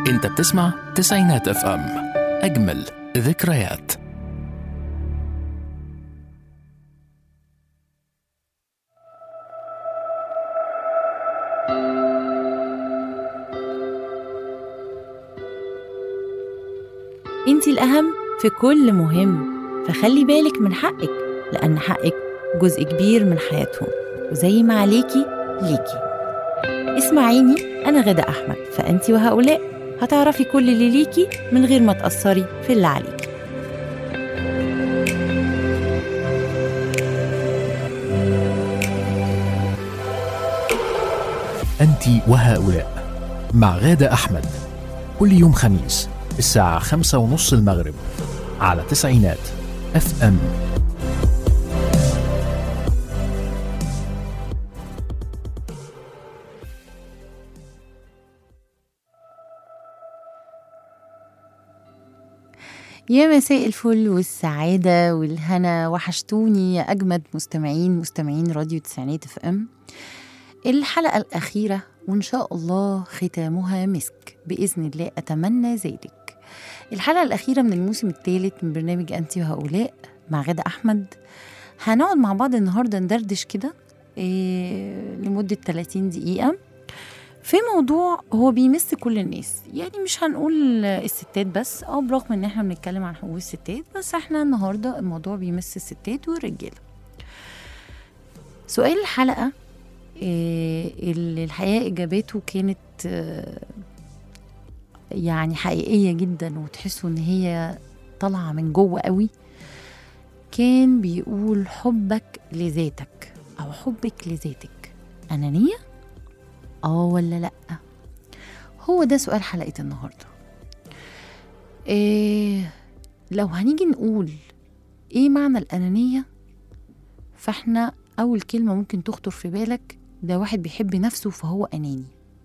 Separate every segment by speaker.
Speaker 1: انت بتسمع تسعينات اف ام، اجمل ذكريات.
Speaker 2: انتي الأهم في كل مهم، فخلي بالك من حقك، لأن حقك جزء كبير من حياتهم، وزي ما عليكي ليكي. اسمعيني، أنا غادة أحمد، فأنتي وهؤلاء هتعرفي كل اللي ليكي من غير ما تأثري في اللي عليكي.
Speaker 1: أنت وهؤلاء مع غادة أحمد، كل يوم خميس الساعة 5:30 المغرب على تسعينات اف ام.
Speaker 2: يا مساء الفل والسعادة والهنا، وحشتوني يا أجمد مستمعين راديو تسعينات اف ام. الحلقة الأخيرة وإن شاء الله ختامها مسك بإذن الله، أتمنى ذلك. الحلقة الأخيرة من الموسم الثالث من برنامج أنتي وهؤلاء مع غادة أحمد. هنقعد مع بعض النهاردة ندردش كده لمدة 30 دقيقة في موضوع هو بيمس كل الناس، يعني مش هنقول الستات بس، أو برغم إن احنا بنتكلم عن حقوق الستات، بس احنا النهاردة الموضوع بيمس الستات والرجالة. سؤال الحلقة اللي الحقيقة إجاباته كانت يعني حقيقية جدا، وتحسوا إن هي طالعة من جوه قوي. كان بيقول: حبك لذاتك أو حبك لذاتك أنانية؟ ولا لأ؟ هو ده سؤال حلقة النهاردة. لو هنيجي نقول إيه معنى الأنانية، فإحنا أول كلمة ممكن تخطر في بالك ده واحد بيحب نفسه فهو أناني.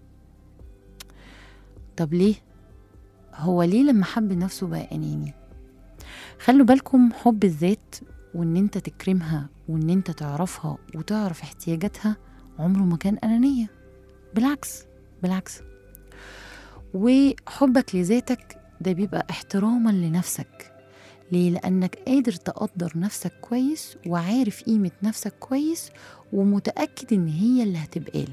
Speaker 2: طب ليه؟ هو ليه لما حب نفسه بقى أناني؟ خلوا بالكم، حب الذات وإن أنت تكرمها وإن أنت تعرفها وتعرف احتياجاتها عمره ما كان أنانية، بالعكس. وحبك لذاتك ده بيبقى احتراما لنفسك. ليه؟ لأنك قادر تقدر نفسك كويس وعارف قيمة نفسك كويس، ومتأكد إن هي اللي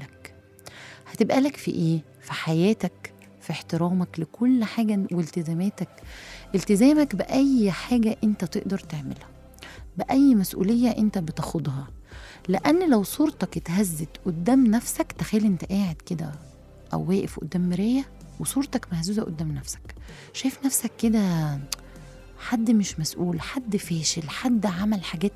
Speaker 2: هتبقى لك في إيه؟ في حياتك، في احترامك لكل حاجة، والتزاماتك، التزامك بأي حاجة أنت تقدر تعملها، بأي مسؤولية أنت بتاخدها. لأن لو صورتك اتهزت قدام نفسك، تخيل أنت قاعد كده أو واقف قدام مراية وصورتك مهزوزة قدام نفسك، شايف نفسك كده حد مش مسؤول، حد فاشل، حد عمل حاجات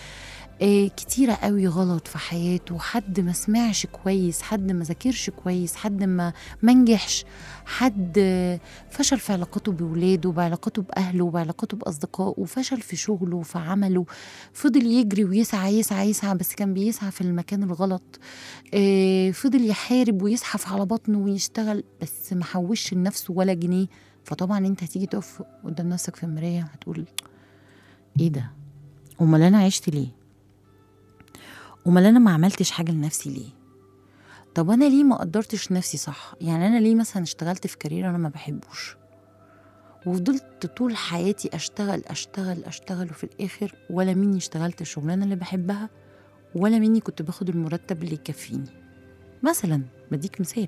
Speaker 2: كتيرة قوي غلط في حياته، حد ما سمعش كويس، حد ما ذاكرش كويس، حد ما نجحش، حد فشل في علاقاته بولاده، بعلاقاته بأهله، بعلاقاته بأصدقائه، وفشل في شغله وفي عمله، فضل يجري ويسعى بس كان بيسعى في المكان الغلط، فضل يحارب ويزحف على بطنه ويشتغل بس ما حوش لنفسه ولا جنيه. فطبعا انت هتيجي تقف قدام نفسك في المراية هتقول: ايه ده؟ امال انا عشت ليه؟ امال انا ما عملتش حاجة لنفسي ليه؟ طب انا ليه ما قدرتش نفسي صح؟ يعني انا ليه مثلا اشتغلت في كارير انا ما بحبوش، وفضلت طول حياتي اشتغل وفي الاخر ولا مني اشتغلت الشغلانة اللي بحبها، ولا مني كنت باخد المرتب اللي يكفيني. مثلا بديك مثال،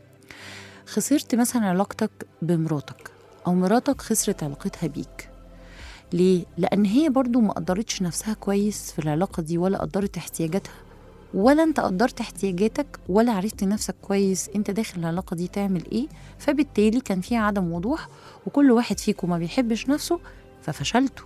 Speaker 2: خسرت مثلا علاقتك بمراتك، او مراتك خسرت علاقتها بيك. ليه؟ لأن هي برضو ما قدرتش نفسها كويس في العلاقة دي، ولا قدرت احتياجاتها، ولا انت قدرت احتياجاتك، ولا عرفت نفسك كويس انت داخل العلاقة دي تعمل ايه. فبالتالي كان فيها عدم وضوح، وكل واحد فيكم ما بيحبش نفسه، ففشلتوا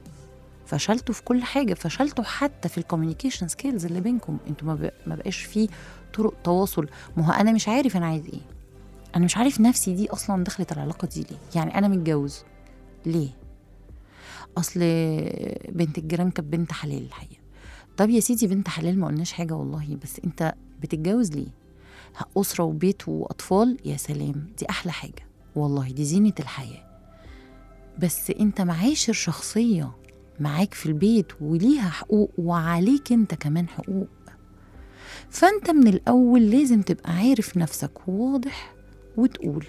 Speaker 2: في كل حاجة، فشلتوا حتى في الكوميونيكيشن سكيلز اللي بينكم. انتوا ما بقاش فيه طرق تواصل. ما هو انا مش عارف انا عايز ايه، انا مش عارف نفسي دي اصلا دخلت العلاقة دي ليه. يعني انا متجوز ليه؟ اصل بنت الجيران كانت بنت حلال الحقيقه. طب يا سيدي بنت حلال ما قلناش حاجه والله، بس انت بتتجوز ليه؟ اسره وبيت واطفال، يا سلام، دي احلى حاجه والله، دي زينه الحياه. بس انت معاشر شخصيه معاك في البيت وليها حقوق، وعليك انت كمان حقوق. فانت من الاول لازم تبقى عارف نفسك واضح، وتقول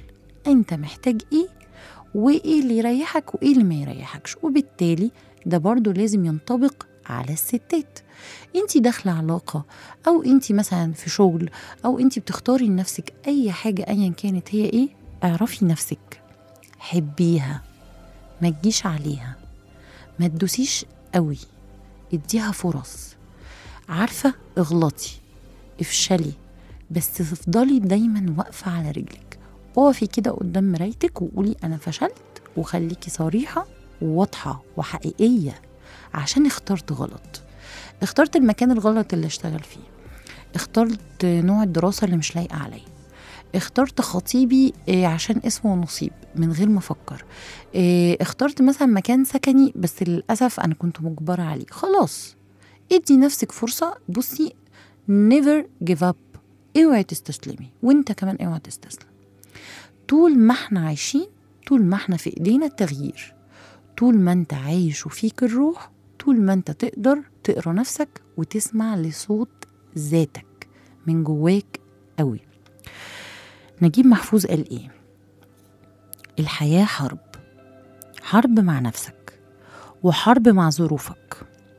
Speaker 2: انت محتاج ايه وايه اللي يريحك وايه اللي ما يريحكش. وبالتالي ده برضو لازم ينطبق على الستات. انتي داخلة علاقة او انتي مثلا في شغل او انتي بتختاري لنفسك اي حاجة ايا كانت هي ايه، اعرفي نفسك، حبيها، ما تجيش عليها، ما تدوسيش قوي، اديها فرص. عارفة، اغلطي، افشلي، بس تفضلي دايما واقفة على رجلك. اقفي كده قدام مرايتك وقولي انا فشلت، وخليكي صريحة وواضحة وحقيقية. عشان اخترت غلط، اخترت المكان الغلط اللي اشتغل فيه، اخترت نوع الدراسة اللي مش لايقة عليا، اخترت خطيبي عشان اسمه نصيب من غير ما افكر، اخترت مثلا مكان سكني بس للأسف انا كنت مجبرة عليه. خلاص، ادي نفسك فرصة. بصي، never give up، اوعي تستسلمي، وانت كمان اوعي تستسلم. طول ما احنا عايشين، طول ما احنا في ايدينا التغيير، طول ما انت عايش وفيك الروح، طول ما انت تقدر تقرأ نفسك وتسمع لصوت ذاتك من جواك قوي. نجيب محفوظ قال ايه؟ الحياة حرب، حرب مع نفسك، وحرب مع ظروفك،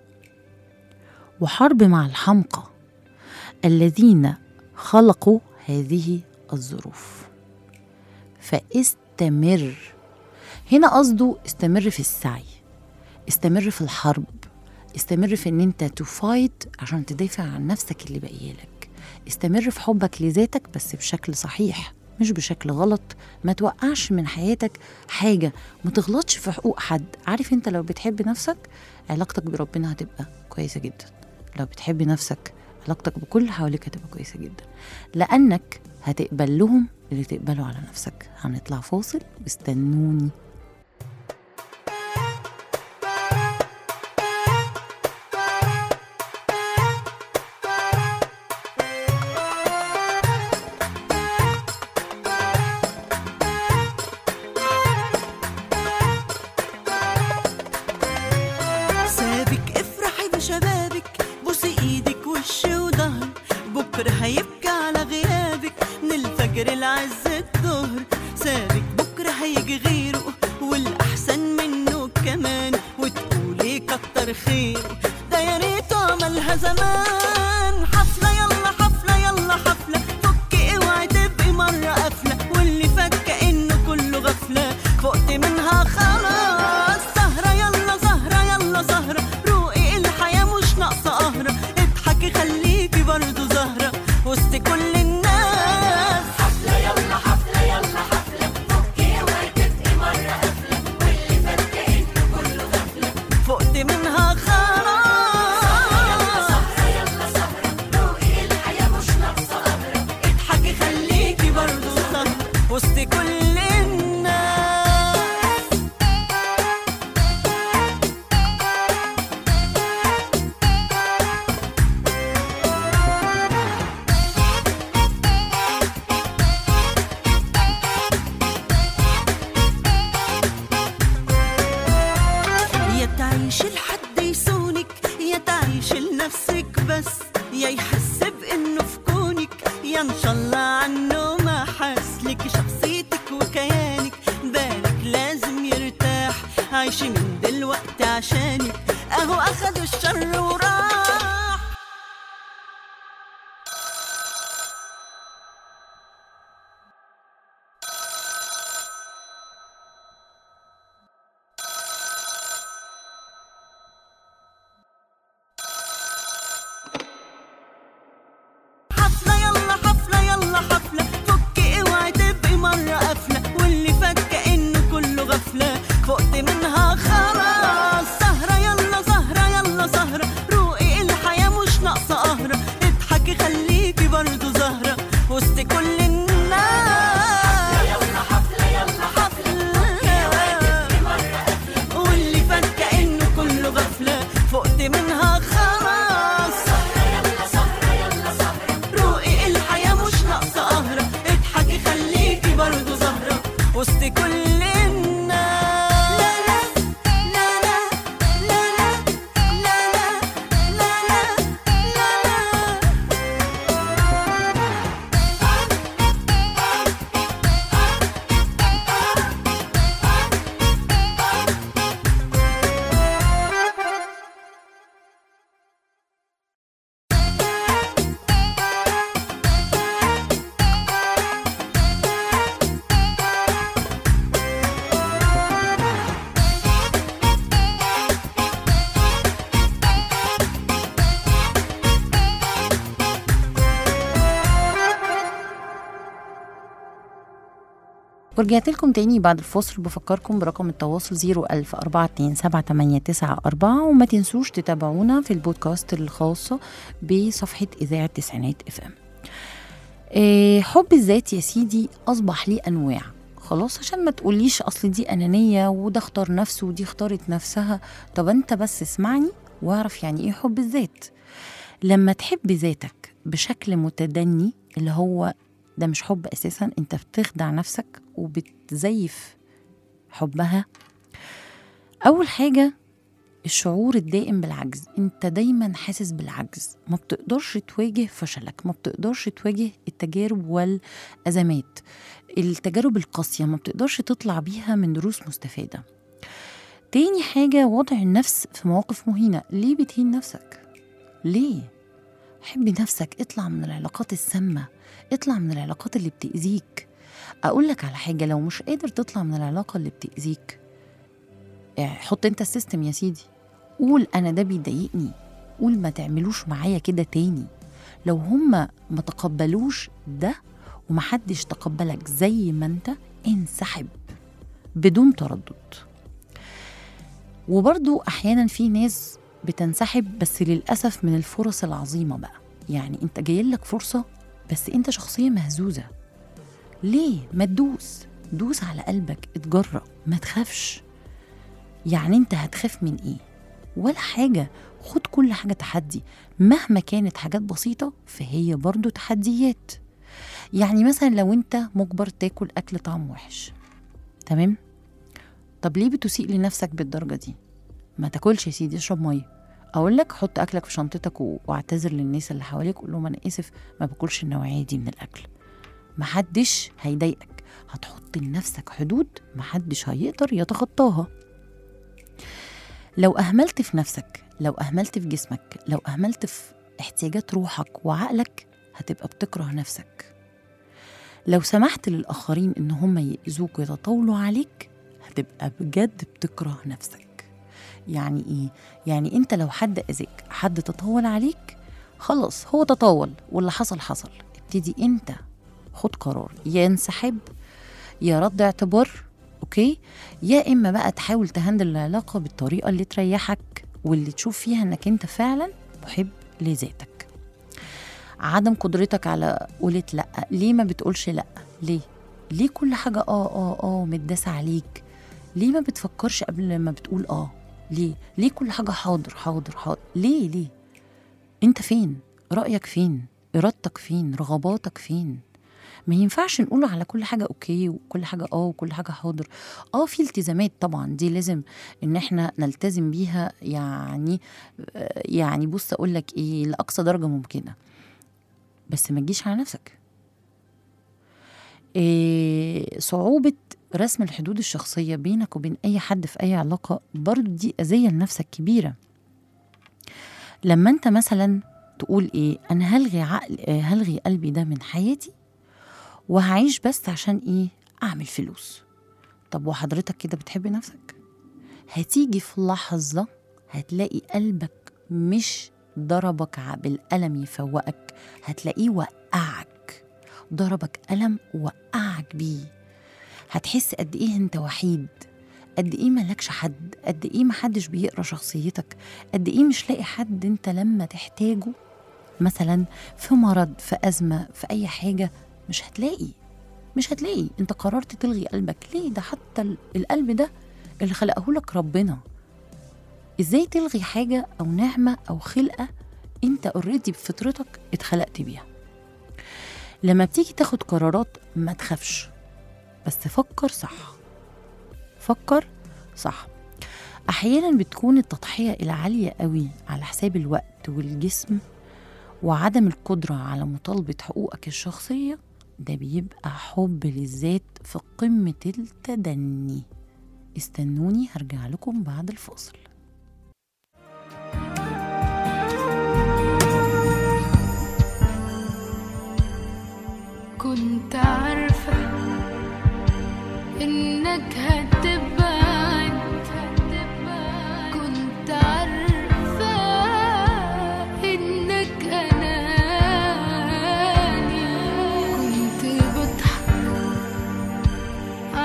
Speaker 2: وحرب مع الحمقى الذين خلقوا هذه الظروف. فاستمر. هنا قصده استمر في السعي، استمر في الحرب، استمر في ان انت تفايت عشان تدافع عن نفسك اللي بقيالك. استمر في حبك لذاتك بس بشكل صحيح مش بشكل غلط. ما توقعش من حياتك حاجة، ما تغلطش في حقوق حد. عارف انت لو بتحب نفسك علاقتك بربنا هتبقى كويسة جدا. لو بتحب نفسك علاقتك بكل اللي حواليك هتبقى كويسة جدا، لأنك هتقبل لهم اللي تقبله على نفسك. هنطلع فاصل واستنوني.
Speaker 3: هيبكي على غيابك من الفجر لعز الظهر. سابك بكرة هيجي غيره والأحسن منه كمان، وتقولي كتر خيره ده يا ريته عملها زمان. حفلة يلا حفلة يلا حفلة، فكي اوعي تبقي مرة قافلة، واللي فات كأنه كله غفلة فقت منها خلاص. سهرة يلا سهرة يلا سهرة، روقي الحياة مش ناقصة قهرة، اضحكي خليكي برضو زهرة وسط كل الناس.
Speaker 4: حفلة يلا حفلة يلا حفلة، فكي اوعي تبقي مرة قافلة، واللي فات كأنه كله غفلة
Speaker 3: فقت منها خلاص.
Speaker 4: سهرة يلا سهرة، روقي الحياة مش ناقصة قهرة،
Speaker 3: اضحكي خليكي برضو زهرة وسط كل الناس. تعيش لحد يسونك، يا تعيش لنفسك بس، يا يحس بانه في كونك، يا ان شاء الله عنه ما حس لك. شخصيتك وكيانك بالك لازم يرتاح، عايشي من دلوقتي عشانك، اهو اخد الشر وراح. فقت منها خلاص. سهرة يلا سهرة يلا سهرة،
Speaker 2: ورجعت لكم تاني بعد الفصل. بفكركم برقم التواصل 010427894، وما تنسوش تتابعونا في البودكاست الخاصة بصفحة إذاعة تسعينات FM. حب الذات يا سيدي أصبح ليه أنواع، خلاص، عشان ما تقوليش أصل دي أنانية وده اختار نفسه ودي اختارت نفسها. طب أنت بس اسمعني واعرف يعني إيه حب الذات. لما تحب ذاتك بشكل متدني، اللي هو ده مش حب أساساً، أنت بتخدع نفسك وبتزيف حبها. أول حاجة الشعور الدائم بالعجز، أنت دايماً حاسس بالعجز، ما بتقدرش تواجه فشلك، ما بتقدرش تواجه التجارب والأزمات، التجارب القاسية ما بتقدرش تطلع بيها من دروس مستفادة. تاني حاجة وضع النفس في مواقف مهينة. ليه بتهين نفسك؟ ليه؟ حب نفسك، اطلع من العلاقات السامة، اطلع من العلاقات اللي بتأذيك. أقول لك على حاجة، لو مش قادر تطلع من العلاقة اللي بتأذيك، حط انت السيستم يا سيدي، قول أنا ده بيضايقني، قول ما تعملوش معايا كده تاني. لو هما ما تقبلوش ده ومحدش تقبلك زي ما انت، انسحب بدون تردد. وبرضو أحيانا في ناس بتنسحب، بس للأسف من الفرص العظيمة بقى. يعني انت جايلك فرصة بس انت شخصية مهزوزة، ليه؟ ما دوس على قلبك، اتجرأ، ما تخافش. يعني انت هتخاف من ايه؟ ولا حاجة. خد كل حاجة تحدي، مهما كانت حاجات بسيطة فهي برضو تحديات. يعني مثلا لو انت مجبر تاكل أكل طعم وحش، تمام؟ طب ليه بتسيء لنفسك بالدرجة دي؟ ما تاكلش يا سيدي، اشرب مية. اقول لك حط اكلك في شنطتك واعتذر للناس اللي حواليك، قول لهم انا اسف ما باكلش النوعية دي من الاكل. محدش هيضايقك، هتحط لنفسك حدود محدش هيقدر يتخطاها. لو أهملت في نفسك، لو أهملت في جسمك، لو أهملت في احتياجات روحك وعقلك، هتبقى بتكره نفسك. لو سمحت للآخرين إن هم يأذوك ويتطاولوا عليك، هتبقى بجد بتكره نفسك. يعني إيه؟ يعني أنت لو حد أذاك، حد تطاول عليك، خلاص هو تطاول واللي حصل حصل. ابتدي أنت خد قرار، يا انسحب يا رد اعتبار، أوكي؟ يا إما بقى تحاول تهندل العلاقة بالطريقة اللي تريحك واللي تشوف فيها أنك أنت فعلا محب لذاتك. عدم قدرتك على قولة لأ. ليه ما بتقولش لأ؟ ليه كل حاجة متداسة عليك؟ ليه ما بتفكرش قبل ما بتقول ليه كل حاجة حاضر؟ ليه انت فين؟ رأيك فين؟ إرادتك فين؟ رغباتك فين؟ ما ينفعش نقول على كل حاجة أوكي وكل حاجة وكل حاجة حاضر. في التزامات طبعا دي لازم إن احنا نلتزم بيها، يعني بص أقول لك إيه، لأقصى درجة ممكنة، بس ما تجيش على نفسك. صعوبة رسم الحدود الشخصية بينك وبين أي حد في أي علاقة، برضو دي أذية لنفسك كبيرة. لما أنت مثلا تقول إيه، أنا هلغي قلبي ده من حياتي وهعيش بس عشان إيه؟ أعمل فلوس. طب وحضرتك كده بتحب نفسك؟ هتيجي في لحظة هتلاقي قلبك مش ضربك بالقلم يفوقك، هتلاقيه وقعك، ضربك قلم وقعك بيه. هتحس قد إيه أنت وحيد، قد إيه ملكش حد، قد إيه محدش بيقرأ شخصيتك، قد إيه مش لاقي حد أنت لما تحتاجه مثلا في مرض، في أزمة، في أي حاجة، مش هتلاقي. انت قررت تلغي قلبك ليه؟ ده حتى القلب ده اللي خلقه لك ربنا. ازاي تلغي حاجة او نعمة او خلقة انت اوريدي بفطرتك اتخلقت بيها؟ لما بتيجي تاخد قرارات ما تخافش، بس فكر صح. احيانا بتكون التضحية العالية قوي على حساب الوقت والجسم وعدم القدرة على مطالبة حقوقك الشخصية، ده بيبقى حب للذات في قمة التدني. استنوني هرجع لكم بعد الفاصل.
Speaker 5: كنت عارفة إنك هتبعد، كنت عارفة إنك أناني، كنت بضحك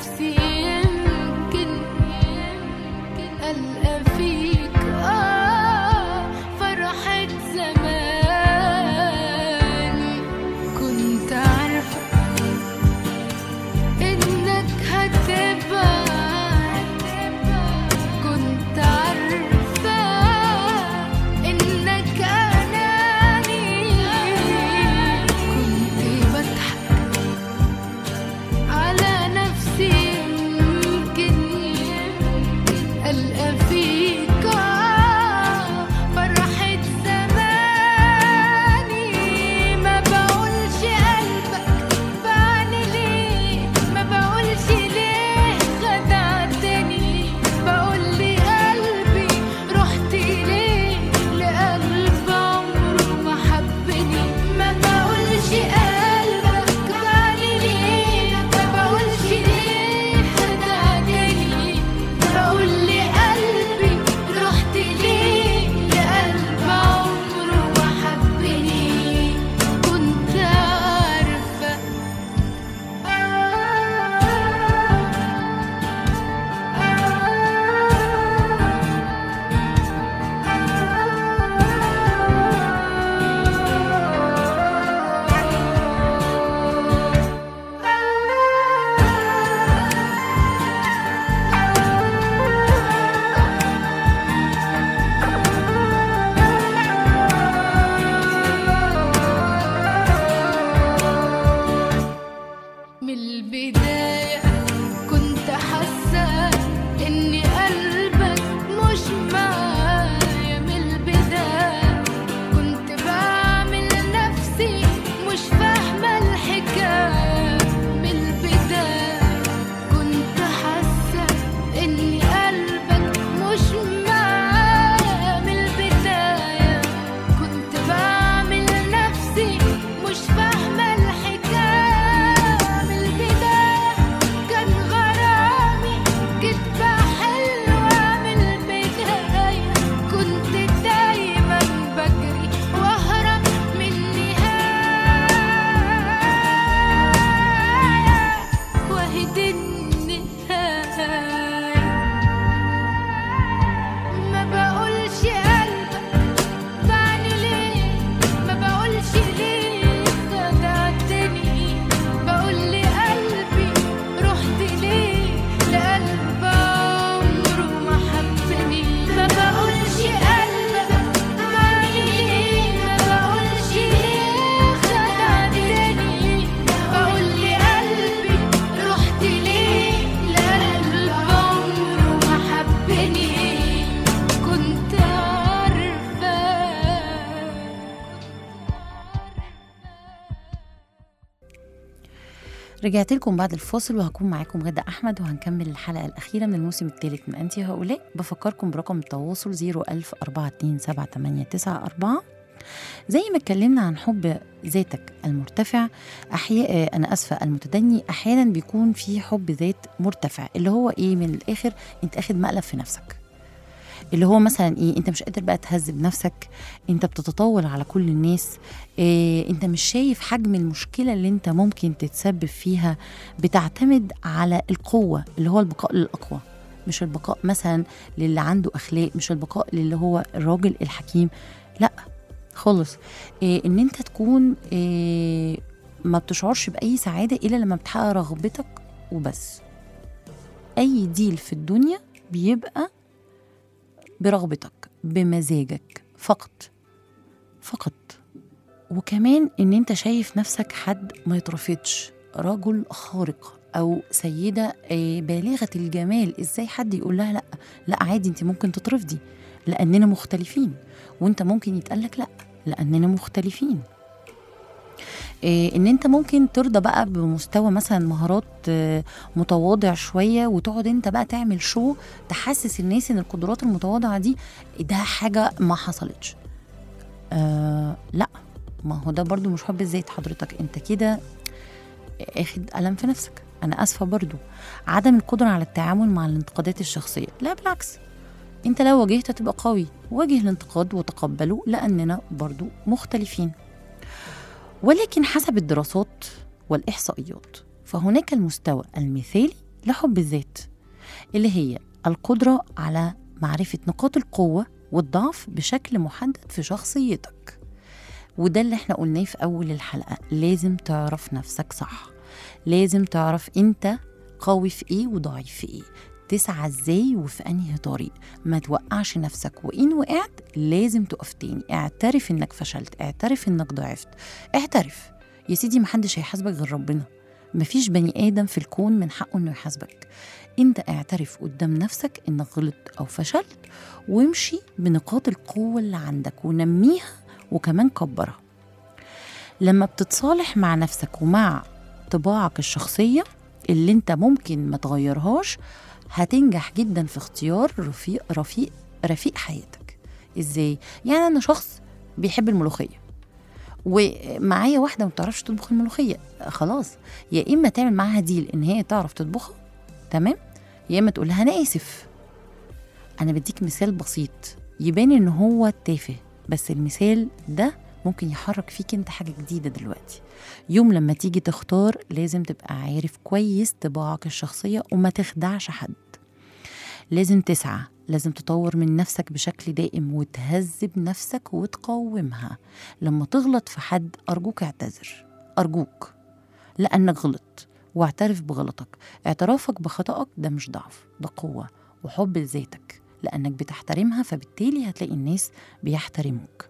Speaker 5: نفسي يمكن ألقى فيك فرحة زماني. كنت عارفة إنك هتبعد، كنت عارفة إنك أناني. كنت بضحك على نفسي يمكن ألقى فيك فرحة زماني. ما بقولش قلبك بعني ليه، ما بقولش ليه خدعتني، بقولي قلبي رحت ليه لقلب عمره ما حبني. ما بقولش قلبك بعني ليه، ما بقولش ليه خدعتني، بقولي قلبي رحت ليه لقلب عمره ما حبني. كنت عارفة من البداية كنت حاسة إن قلبك مش معايا. من البداية كنت بعمل نفسي مش فاهمة الحكاية. من البداية كنت حاسة إن قلبك مش معايا. من البداية كنت بعمل نفسي مش فاهمة الحكاية. من البداية كان غرامي كدبة حلوة. من البداية كنت دايما بجري واهرب من النهاية، وهد النهاية. ما بقولش قلبك بعني ليه، ما بقولش ليه خدعتني، بقولي قلبي رحت ليه لقلب عمره ما حبني. ما بقولش قلبك بعني ليه، ما بقولش ليه خدعتني، بقولي قلبي رحت ليه لقلب عمره ما حبني. كنت عارفة.
Speaker 2: رجعت لكم بعد الفاصل وهكون معاكم غادة أحمد، وهنكمل الحلقة الأخيرة من الموسم الثالث من أنت هؤلاء. بفكركم برقم التواصل 010427894. زي ما اتكلمنا عن حب ذاتك المرتفع، أنا أسفة المتدني، أحيانا بيكون في حب ذات مرتفع اللي هو إيه؟ من الآخر أنت أخد مقلب في نفسك، اللي هو مثلا ايه، انت مش قادر بقى تهذب نفسك، انت بتتطاول على كل الناس، انت مش شايف حجم المشكلة اللي انت ممكن تتسبب فيها. بتعتمد على القوة اللي هو البقاء للأقوى، مش البقاء مثلا للي عنده أخلاق، مش البقاء للي هو الراجل الحكيم، لا خالص. ان انت تكون ما بتشعرش بأي سعادة إلا لما بتحقق رغبتك وبس. أي ديل في الدنيا بيبقى برغبتك بمزاجك فقط. وكمان ان انت شايف نفسك حد ما يترفضش، رجل خارق او سيدة بالغة الجمال. ازاي حد يقول لها لا؟ لا عادي، انت ممكن تترفضي لاننا مختلفين، وانت ممكن يتقالك لا لاننا مختلفين. ان انت ممكن ترضى بقى بمستوى مثلا مهارات متواضع شوية، وتقعد انت بقى تعمل شو تحسس الناس ان القدرات المتواضعة دي ده حاجة ما حصلتش. لا، ما هو ده برضو مش حب الذات حضرتك، انت كده اخد ألم في نفسك. انا اسفة برضو عدم القدرة على التعامل مع الانتقادات الشخصية، لا بالعكس، انت لو واجهت تبقى قوي، واجه الانتقاد وتقبله لأننا برضو مختلفين. ولكن حسب الدراسات والإحصائيات فهناك المستوى المثالي لحب الذات، اللي هي القدرة على معرفة نقاط القوة والضعف بشكل محدد في شخصيتك. وده اللي احنا قلناه في أول الحلقة، لازم تعرف نفسك صح، لازم تعرف انت قوي في ايه وضعيف في ايه، تسعى ازاي وفي انهي طريق، ما توقعش نفسك، وإن وقعت لازم تقف تاني، اعترف انك فشلت، اعترف انك ضعفت، اعترف يا سيدي، محدش هيحاسبك غير ربنا، مفيش بني آدم في الكون من حقه انه يحاسبك. انت اعترف قدام نفسك انك غلطت او فشلت، وامشي بنقاط القوة اللي عندك ونميها وكمان كبرها. لما بتتصالح مع نفسك ومع طباعك الشخصية اللي انت ممكن ما تغيرهاش، هتنجح جدا في اختيار رفيق حياتك. ازاي؟ يعني انا شخص بيحب الملوخية ومعايا واحدة ما بتعرفش تطبخ الملوخية، خلاص يا إما تعمل معاها ديل إن هي تعرف تطبخها، تمام، يا إما تقول لها أنا آسف. أنا بديك مثال بسيط يبان إن هو تافه، بس المثال ده ممكن يحرك فيك أنت حاجة جديدة دلوقتي. يوم لما تيجي تختار لازم تبقى عارف كويس طباعك الشخصية وما تخدعش حد. لازم تسعى، لازم تطور من نفسك بشكل دائم وتهذب نفسك وتقاومها. لما تغلط في حد أرجوك اعتذر، أرجوك، لأنك غلط، واعترف بغلطك. اعترافك بخطأك ده مش ضعف، ده قوة وحب لذاتك، لأنك بتحترمها، فبالتالي هتلاقي الناس بيحترموك.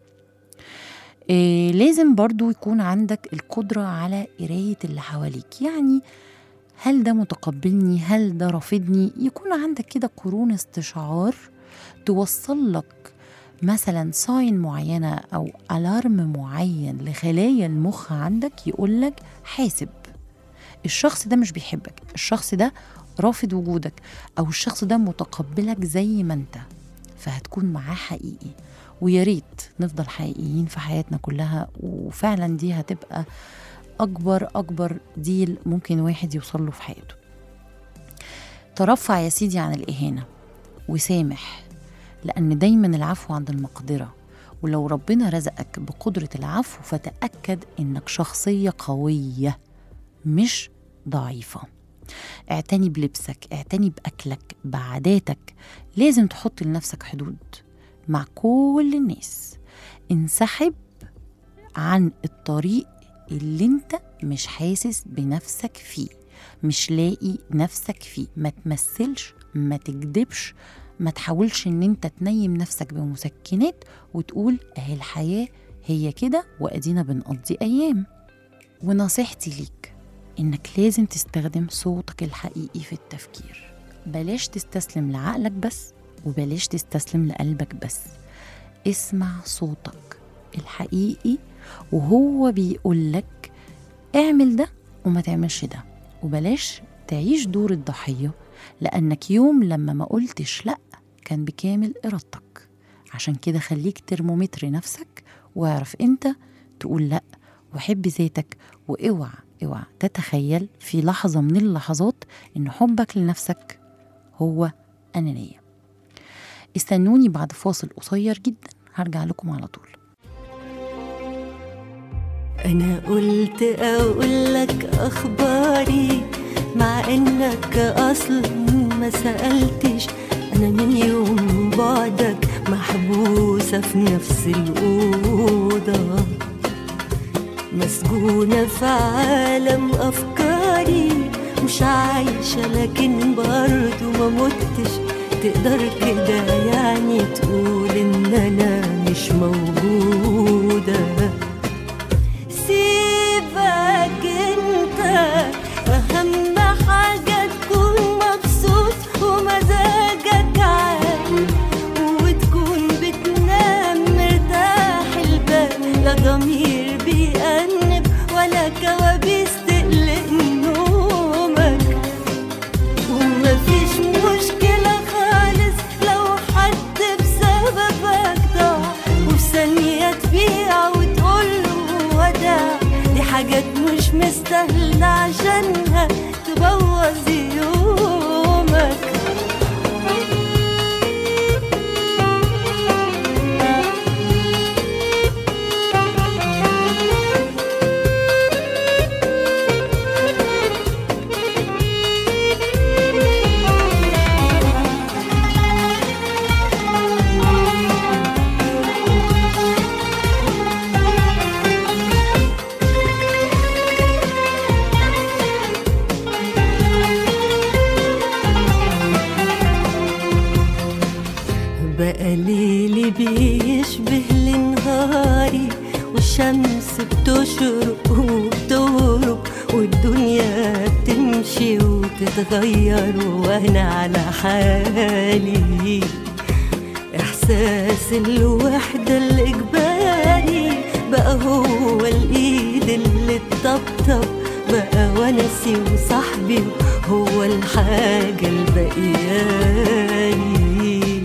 Speaker 2: لازم برضو يكون عندك القدرة على قراية اللي حواليك، يعني هل ده متقبلني؟ هل ده رافضني؟ يكون عندك كده قرون استشعار توصل لك مثلا ساين معينة أو ألارم معين لخلايا المخ عندك يقولك حاسب، الشخص ده مش بيحبك، الشخص ده رافض وجودك، أو الشخص ده متقبلك زي ما انت، فهتكون معاه حقيقي. وياريت نفضل حقيقيين في حياتنا كلها، وفعلا دي هتبقى أكبر ديل ممكن واحد يوصل له في حياته. ترفع يا سيدي عن الإهانة وسامح، لأن دايما العفو عند المقدرة، ولو ربنا رزقك بقدرة العفو فتأكد إنك شخصية قوية مش ضعيفة. اعتني بلبسك، اعتني بأكلك، بعاداتك، لازم تحط لنفسك حدود مع كل الناس. انسحب عن الطريق اللي انت مش حاسس بنفسك فيه، مش لاقي نفسك فيه. ما تمثلش، ما تكذبش، ما تحاولش ان انت تنيم نفسك بمسكنات وتقول اهي الحياة هي كده وادينا بنقضي ايام. ونصيحتي ليك انك لازم تستخدم صوتك الحقيقي في التفكير، بلاش تستسلم لعقلك بس، وبلاش تستسلم لقلبك بس. اسمع صوتك الحقيقي وهو بيقولك اعمل ده وما تعملش ده، وبلاش تعيش دور الضحية، لأنك يوم لما ما قلتش لأ كان بكامل إرادتك. عشان كده خليك ترمومتر نفسك، واعرف انت تقول لأ، وحب ذاتك، واوعى تتخيل في لحظة من اللحظات ان حبك لنفسك هو أنانية. استنوني بعد فاصل قصير جدا، هرجع لكم على طول.
Speaker 3: أنا قلت أقولك أخباري مع إنك أصلا ما سألتش. أنا من يوم بعدك محبوسة في نفس الأوضة، مسجونة في عالم أفكاري، مش عايشة لكن برضو ما متش. تقدر كده يعني تقول إن أنا مش موجودة. سيبك انت، أهم حاجة تكون مبسوط ومزاجك عال، وتكون بتنام مرتاح البال، لا ضمير بيأنب ولا كوابيس تقلق نومك. ومفيش مشكلة خالص لو حد بسببك ضاع، وفي ثانية تبيع وتقوله وداع. دي حاجات مش مستاهلة عشانها تبوظ يومك. قلبي يشبه لنهاري والشمس بتشرق وبتغرب والدنيا بتمشي وتتغير وانا على حالي. احساس الوحدة الاجباري بقى هو الايد اللي تطبطب، بقى ونسي وصاحبي هو الحاجة البقياني.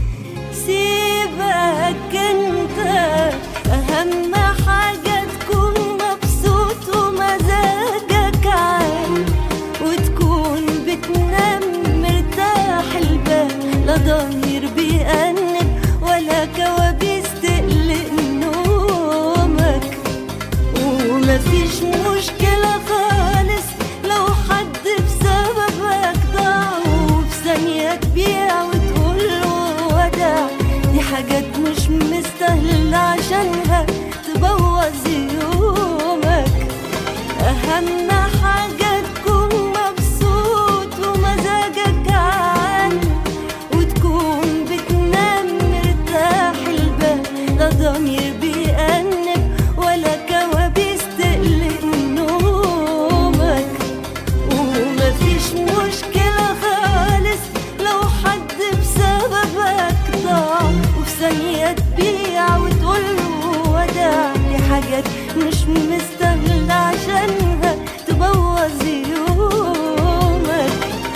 Speaker 3: سيبك انت اهم حاجة تكون مبسوط ومزاجك عال، وتكون بتنام مرتاح البال، لا ضمير بيأنب ولا كوابيس تقلق نومك. ومفيش مشكلة خالص لو حد بسببك ضاع، وفي ثانية تبيع وتقول له وداع. دي حاجات مش مستاهلة عشانها تبوظ يومك. أهم حاجة تكون مبسوط ومزاجك عال، وتكون بتنام مرتاح البال، لا ضمير بيأنب ولا كوابيس تقلق نومك. ومفيش مشكلة خالص لو حد بسببك ضاع، وفي ثانية تبيع وتقوله وداع. دي حاجات مش مستاهلة عشانها تبوظ يومك.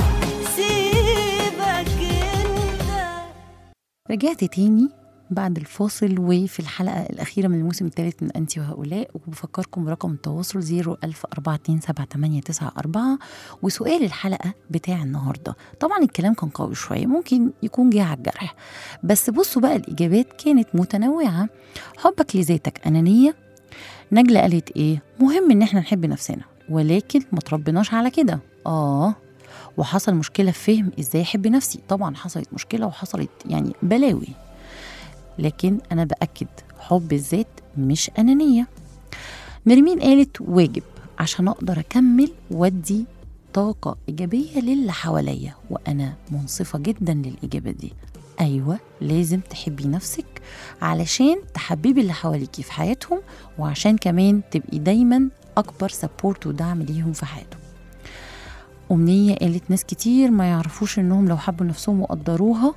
Speaker 3: سيبك انت.
Speaker 2: رجعت تاني بعد الفاصل وفي الحلقة الأخيرة من الموسم الثالث من أنت وهؤلاء، وبفكركم برقم التواصل 010427894. وسؤال الحلقة بتاع النهاردة، طبعا الكلام كان قوي شوية، ممكن يكون جه على الجرح، بس بصوا بقى الإجابات كانت متنوعة. حبك لذاتك أنانية؟ نجلة قالت إيه؟ مهم إن احنا نحب نفسنا، ولكن ما تربناش على كده. وحصل مشكلة في فهم إزاي أحب نفسي. طبعا حصلت مشكلة وحصلت يعني بلاوي، لكن أنا بأكد حب الذات مش أنانية. نرمين قالت واجب عشان أقدر أكمل وادي طاقة إيجابية للي حواليا، وأنا منصفة جدا للإجابة دي. أيوة، لازم تحبي نفسك علشان تحببي اللي حواليكي في حياتهم، وعشان كمان تبقي دايما أكبر سبورت ودعم ليهم في حياتهم. أمنية قالت ناس كتير ما يعرفوش إنهم لو حبوا نفسهم وقدروها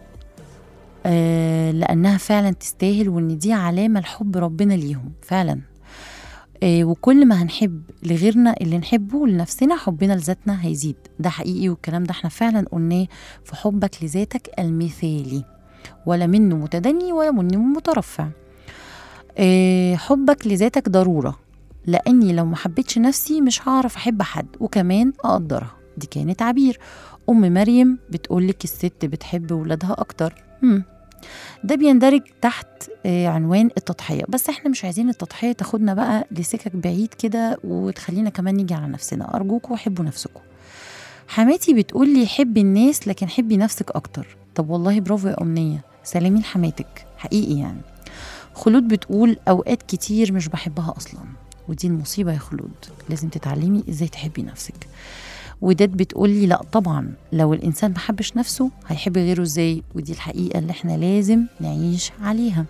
Speaker 2: لأنها فعلا تستاهل، وإن دي علامة لحب ربنا ليهم فعلا. وكل ما هنحب لغيرنا اللي نحبه لنفسنا، حبنا لذاتنا هيزيد. ده حقيقي، والكلام ده احنا فعلا قلناه في حبك لذاتك المثالي، ولا منه متدني ولا منه مترفع. حبك لذاتك ضرورة، لأني لو ما حبيتش نفسي مش هعرف أحب حد وكمان أقدرها. دي كانت عبير. أم مريم بتقولك الست بتحب ولادها أكتر. ده بيندرج تحت عنوان التضحية، بس احنا مش عايزين التضحية تاخدنا بقى لسكك بعيد كده وتخلينا كمان نيجي على نفسنا. أرجوكوا حبوا نفسكم. حماتي بتقولي حبي الناس لكن حبي نفسك أكتر. طب والله برافو يا أمنية، سلامي لحماتك حقيقي يعني. خلود بتقول أوقات كتير مش بحبها أصلا، ودي المصيبة يا خلود، لازم تتعلمي إزاي تحبي نفسك. وداد بتقولي لا طبعا، لو الإنسان ما حبش نفسه هيحب غيره إزاي؟ ودي الحقيقة اللي احنا لازم نعيش عليها.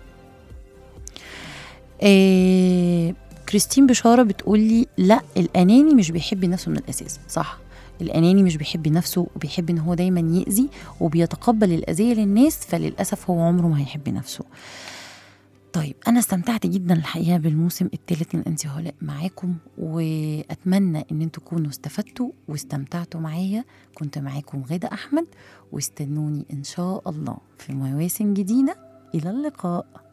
Speaker 2: كريستين بشارة بتقولي لا، الأناني مش بيحب نفسه من الأساس. صح، الأناني مش بيحب نفسه، وبيحب إن هو دايما يأذي وبيتقبل الأذية للناس، فللأسف هو عمره ما هيحب نفسه. طيب أنا استمتعت جدا الحقيقة بالموسم الثالث من أنت وهؤلاء معاكم، وأتمنى أن انتوا تكونوا استفدتوا واستمتعتوا معايا. كنت معاكم غادة أحمد، واستنوني إن شاء الله في مواسم جديدة. إلى اللقاء.